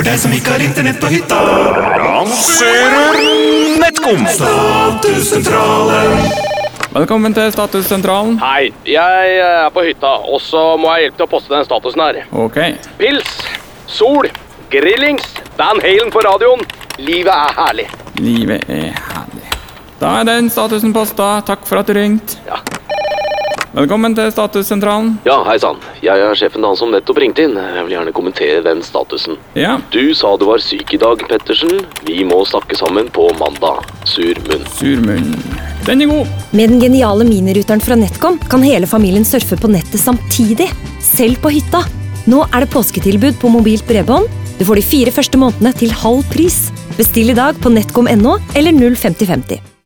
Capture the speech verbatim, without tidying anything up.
For deg som ikke har internett på hytta. Lanserer NetCom. Statussentralen. Velkommen til Statussentralen. Hei, jeg er på hytta, og så må jeg hjelpe til å poste den statusen her. Ok. Pils, sol, grillings, Van Halen på radioen. Livet er herlig. Livet er herlig. Da er den statusen postet. Takk for at du ringte. Ja. Velkommen til Statussentralen. Ja, hei sann. Jeg er sjefen han som nettopp ringte inn. Jeg vil gjerne kommentere den statusen. Ja. Du sa du var syk i dag, Pettersen. Vi må snakke sammen på mandag. Sur munn. Surmunn. Den er god. Med den geniale miniruteren fra NetCom kan hele familien surfe på nettet samtidig, selv på hytta. Nå er det påsketilbud på mobilt bredbånd. Du får de fire første månedene til halv pris. Bestill i dag på netcom punktum no eller null fem nul fem